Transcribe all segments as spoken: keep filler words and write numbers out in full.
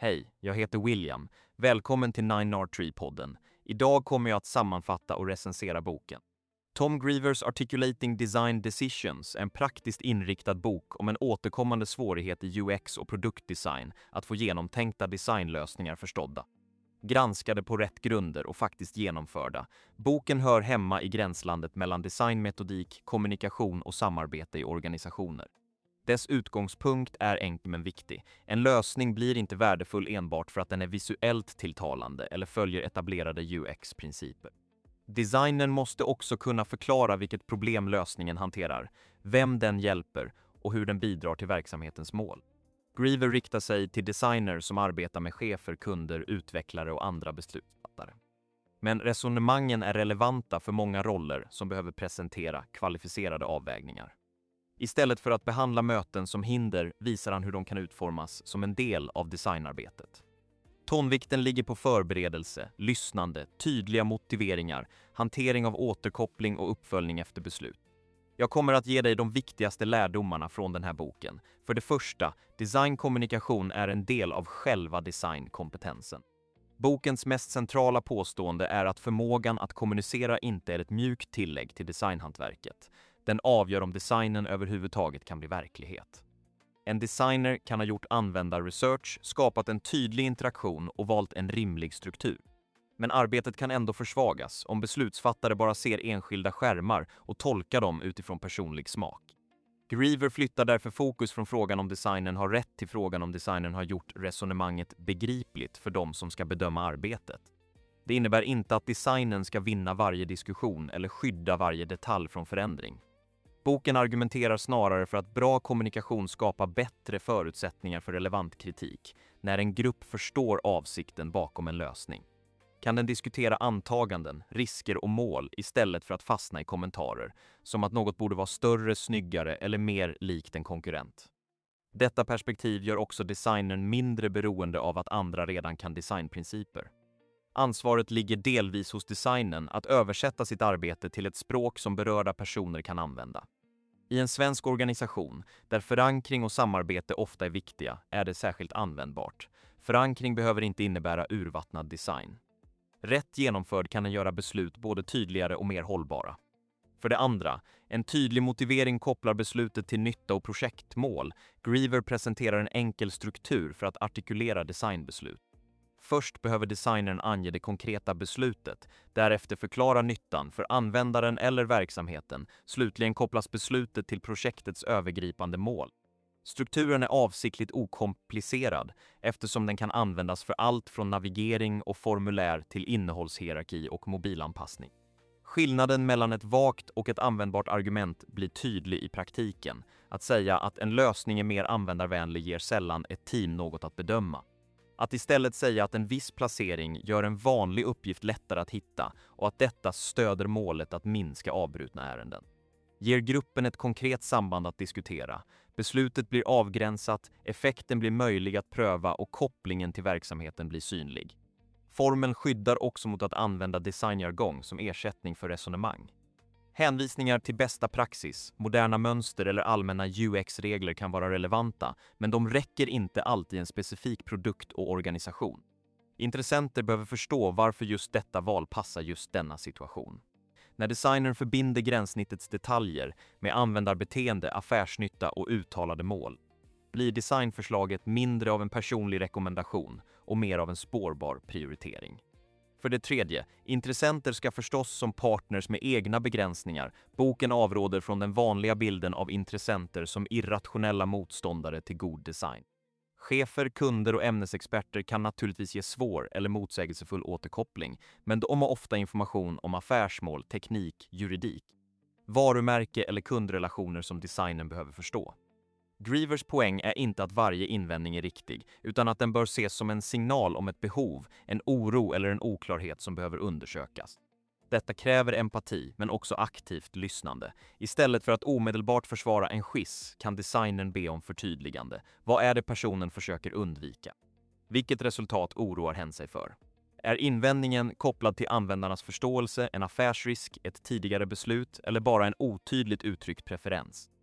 Hej, jag heter William. Välkommen till nine R tre-podden. Idag kommer jag att sammanfatta och recensera boken. Tom Grievers Articulating Design Decisions är en praktiskt inriktad bok om en återkommande svårighet i U X och produktdesign att få genomtänkta designlösningar förstådda. Granskade på rätt grunder och faktiskt genomförda. Boken hör hemma i gränslandet mellan designmetodik, kommunikation och samarbete i organisationer. Dess utgångspunkt är enkel men viktig. En lösning blir inte värdefull enbart för att den är visuellt tilltalande eller följer etablerade U X-principer. Designen måste också kunna förklara vilket problem lösningen hanterar, vem den hjälper och hur den bidrar till verksamhetens mål. Griever riktar sig till designer som arbetar med chefer, kunder, utvecklare och andra beslutsfattare. Men resonemangen är relevanta för många roller som behöver presentera kvalificerade avvägningar. Istället för att behandla möten som hinder visar han hur de kan utformas som en del av designarbetet. Tonvikten ligger på förberedelse, lyssnande, tydliga motiveringar, hantering av återkoppling och uppföljning efter beslut. Jag kommer att ge dig de viktigaste lärdomarna från den här boken. För det första, designkommunikation är en del av själva designkompetensen. Bokens mest centrala påstående är att förmågan att kommunicera inte är ett mjukt tillägg till designhantverket. Den avgör om designen överhuvudtaget kan bli verklighet. En designer kan ha gjort användarresearch, skapat en tydlig interaktion och valt en rimlig struktur. Men arbetet kan ändå försvagas om beslutsfattare bara ser enskilda skärmar och tolkar dem utifrån personlig smak. Griever flyttar därför fokus från frågan om designen har rätt till frågan om designen har gjort resonemanget begripligt för de som ska bedöma arbetet. Det innebär inte att designen ska vinna varje diskussion eller skydda varje detalj från förändring. Boken argumenterar snarare för att bra kommunikation skapar bättre förutsättningar för relevant kritik när en grupp förstår avsikten bakom en lösning. Kan den diskutera antaganden, risker och mål istället för att fastna i kommentarer, som att något borde vara större, snyggare eller mer likt en konkurrent. Detta perspektiv gör också designern mindre beroende av att andra redan kan designprinciper. Ansvaret ligger delvis hos designen att översätta sitt arbete till ett språk som berörda personer kan använda. I en svensk organisation, där förankring och samarbete ofta är viktiga, är det särskilt användbart. Förankring behöver inte innebära urvattnad design. Rätt genomförd kan den göra beslut både tydligare och mer hållbara. För det andra, en tydlig motivering kopplar beslutet till nytta och projektmål. Griever presenterar en enkel struktur för att artikulera designbeslut. Först behöver designern ange det konkreta beslutet, därefter förklara nyttan för användaren eller verksamheten, slutligen kopplas beslutet till projektets övergripande mål. Strukturen är avsiktligt okomplicerad eftersom den kan användas för allt från navigering och formulär till innehållshierarki och mobilanpassning. Skillnaden mellan ett vagt och ett användbart argument blir tydlig i praktiken. Att säga att en lösning är mer användarvänlig ger sällan ett team något att bedöma. Att istället säga att en viss placering gör en vanlig uppgift lättare att hitta och att detta stöder målet att minska avbrutna ärenden. Ger gruppen ett konkret samband att diskutera. Beslutet blir avgränsat, effekten blir möjlig att pröva och kopplingen till verksamheten blir synlig. Formeln skyddar också mot att använda designjargong som ersättning för resonemang. Hänvisningar till bästa praxis, moderna mönster eller allmänna U X-regler kan vara relevanta, men de räcker inte alltid i en specifik produkt och organisation. Intressenter behöver förstå varför just detta val passar just denna situation. När designern förbinder gränssnittets detaljer med användarbeteende, affärsnytta och uttalade mål, blir designförslaget mindre av en personlig rekommendation och mer av en spårbar prioritering. För det tredje, intressenter ska förstås som partners med egna begränsningar. Boken avråder från den vanliga bilden av intressenter som irrationella motståndare till god design. Chefer, kunder och ämnesexperter kan naturligtvis ge svår eller motsägelsefull återkoppling, men de har ofta information om affärsmål, teknik, juridik, varumärke eller kundrelationer som designern behöver förstå. Grievers poäng är inte att varje invändning är riktig, utan att den bör ses som en signal om ett behov, en oro eller en oklarhet som behöver undersökas. Detta kräver empati, men också aktivt lyssnande. Istället för att omedelbart försvara en skiss kan designern be om förtydligande. Vad är det personen försöker undvika? Vilket resultat oroar hen sig för? Är invändningen kopplad till användarnas förståelse, en affärsrisk, ett tidigare beslut eller bara en otydligt uttryckt preferens?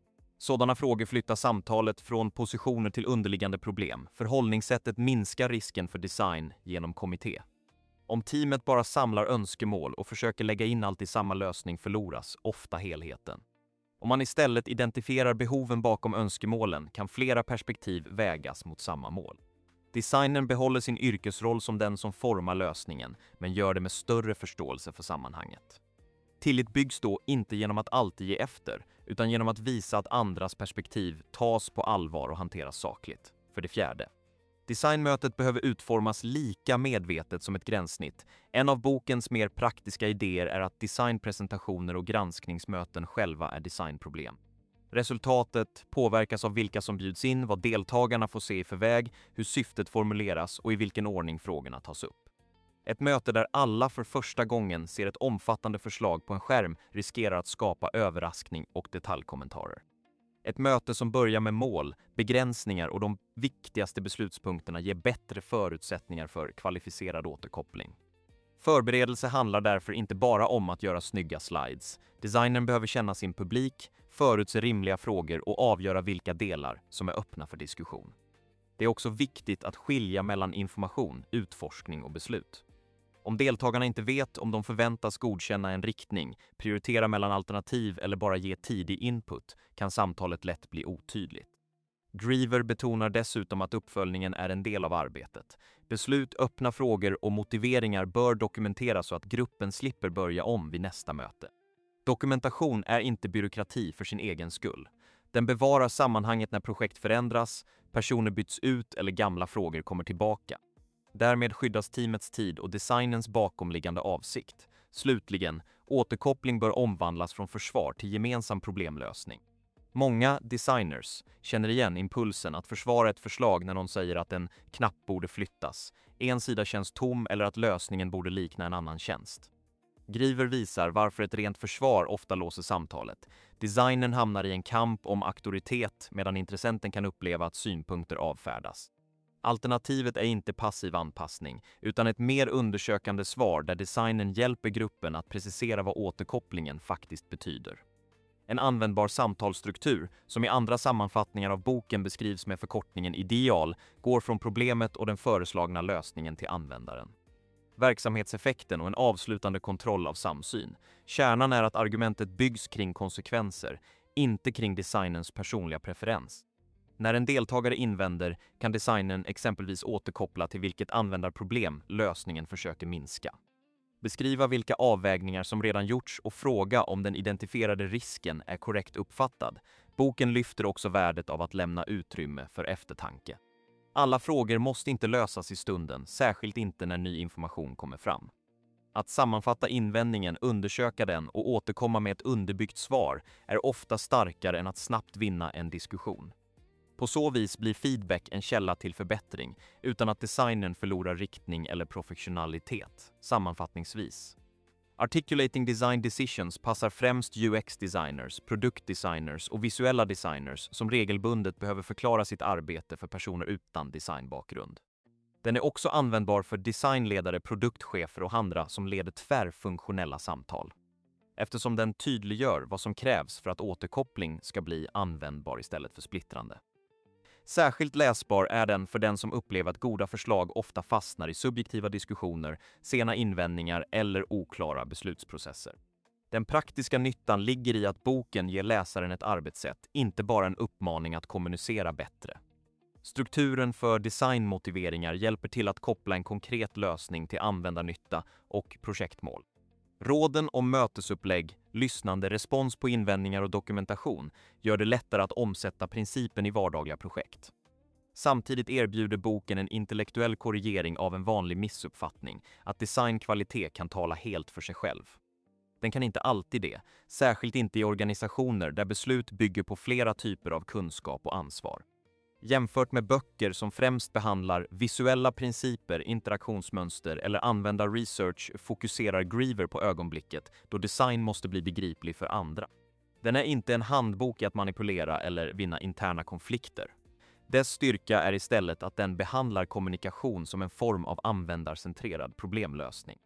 Sådana frågor flyttar samtalet från positioner till underliggande problem. Förhållningssättet minskar risken för design genom kommitté. Om teamet bara samlar önskemål och försöker lägga in allt i samma lösning förloras ofta helheten. Om man istället identifierar behoven bakom önskemålen kan flera perspektiv vägas mot samma mål. Designern behåller sin yrkesroll som den som formar lösningen, men gör det med större förståelse för sammanhanget. Tillit byggs då inte genom att alltid ge efter, utan genom att visa att andras perspektiv tas på allvar och hanteras sakligt. För det fjärde. Designmötet behöver utformas lika medvetet som ett gränssnitt. En av bokens mer praktiska idéer är att designpresentationer och granskningsmöten själva är designproblem. Resultatet påverkas av vilka som bjuds in, vad deltagarna får se i förväg, hur syftet formuleras och i vilken ordning frågorna tas upp. Ett möte där alla för första gången ser ett omfattande förslag på en skärm riskerar att skapa överraskning och detaljkommentarer. Ett möte som börjar med mål, begränsningar och de viktigaste beslutspunkterna ger bättre förutsättningar för kvalificerad återkoppling. Förberedelse handlar därför inte bara om att göra snygga slides. Designern behöver känna sin publik, förutse rimliga frågor och avgöra vilka delar som är öppna för diskussion. Det är också viktigt att skilja mellan information, utforskning och beslut. Om deltagarna inte vet om de förväntas godkänna en riktning, prioritera mellan alternativ eller bara ge tidig input kan samtalet lätt bli otydligt. Greaver betonar dessutom att uppföljningen är en del av arbetet. Beslut, öppna frågor och motiveringar bör dokumenteras så att gruppen slipper börja om vid nästa möte. Dokumentation är inte byråkrati för sin egen skull. Den bevarar sammanhanget när projekt förändras, personer byts ut eller gamla frågor kommer tillbaka. Därmed skyddas teamets tid och designens bakomliggande avsikt. Slutligen, återkoppling bör omvandlas från försvar till gemensam problemlösning. Många designers känner igen impulsen att försvara ett förslag när någon säger att en knapp borde flyttas, en sida känns tom eller att lösningen borde likna en annan tjänst. Greaver visar varför ett rent försvar ofta låser samtalet. Designen hamnar i en kamp om auktoritet medan intressenten kan uppleva att synpunkter avfärdas. Alternativet är inte passiv anpassning, utan ett mer undersökande svar där designen hjälper gruppen att precisera vad återkopplingen faktiskt betyder. En användbar samtalsstruktur, som i andra sammanfattningar av boken beskrivs med förkortningen ideal, går från problemet och den föreslagna lösningen till användaren. Verksamhetseffekten och en avslutande kontroll av samsyn. Kärnan är att argumentet byggs kring konsekvenser, inte kring designens personliga preferens. När en deltagare invänder kan designern exempelvis återkoppla till vilket användarproblem lösningen försöker minska. Beskriva vilka avvägningar som redan gjorts och fråga om den identifierade risken är korrekt uppfattad. Boken lyfter också värdet av att lämna utrymme för eftertanke. Alla frågor måste inte lösas i stunden, särskilt inte när ny information kommer fram. Att sammanfatta invändningen, undersöka den och återkomma med ett underbyggt svar är ofta starkare än att snabbt vinna en diskussion. På så vis blir feedback en källa till förbättring utan att designen förlorar riktning eller professionalitet. Sammanfattningsvis. Articulating design decisions passar främst U X-designers, produktdesigners och visuella designers som regelbundet behöver förklara sitt arbete för personer utan designbakgrund. Den är också användbar för designledare, produktchefer och andra som leder tvärfunktionella samtal. Eftersom den tydliggör vad som krävs för att återkoppling ska bli användbar istället för splittrande. Särskilt läsbar är den för den som upplever att goda förslag ofta fastnar i subjektiva diskussioner, sena invändningar eller oklara beslutsprocesser. Den praktiska nyttan ligger i att boken ger läsaren ett arbetssätt, inte bara en uppmaning att kommunicera bättre. Strukturen för designmotiveringar hjälper till att koppla en konkret lösning till användarnytta och projektmål. Råden om mötesupplägg, lyssnande, respons på invändningar och dokumentation gör det lättare att omsätta principen i vardagliga projekt. Samtidigt erbjuder boken en intellektuell korrigering av en vanlig missuppfattning, att designkvalitet kan tala helt för sig själv. Den kan inte alltid det, särskilt inte i organisationer där beslut bygger på flera typer av kunskap och ansvar. Jämfört med böcker som främst behandlar visuella principer, interaktionsmönster eller användarresearch fokuserar Greaver på ögonblicket då design måste bli begriplig för andra. Den är inte en handbok i att manipulera eller vinna interna konflikter. Dess styrka är istället att den behandlar kommunikation som en form av användarcentrerad problemlösning.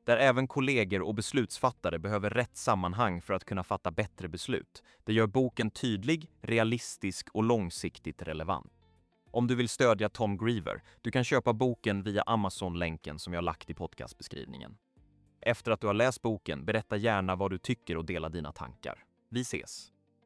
där även kollegor och beslutsfattare behöver rätt sammanhang för att kunna fatta bättre beslut. Det gör boken tydlig, realistisk och långsiktigt relevant. Om du vill stödja Tom Greaver, du kan köpa boken via Amazon-länken som jag lagt i podcastbeskrivningen. Efter att du har läst boken, berätta gärna vad du tycker och dela dina tankar. Vi ses!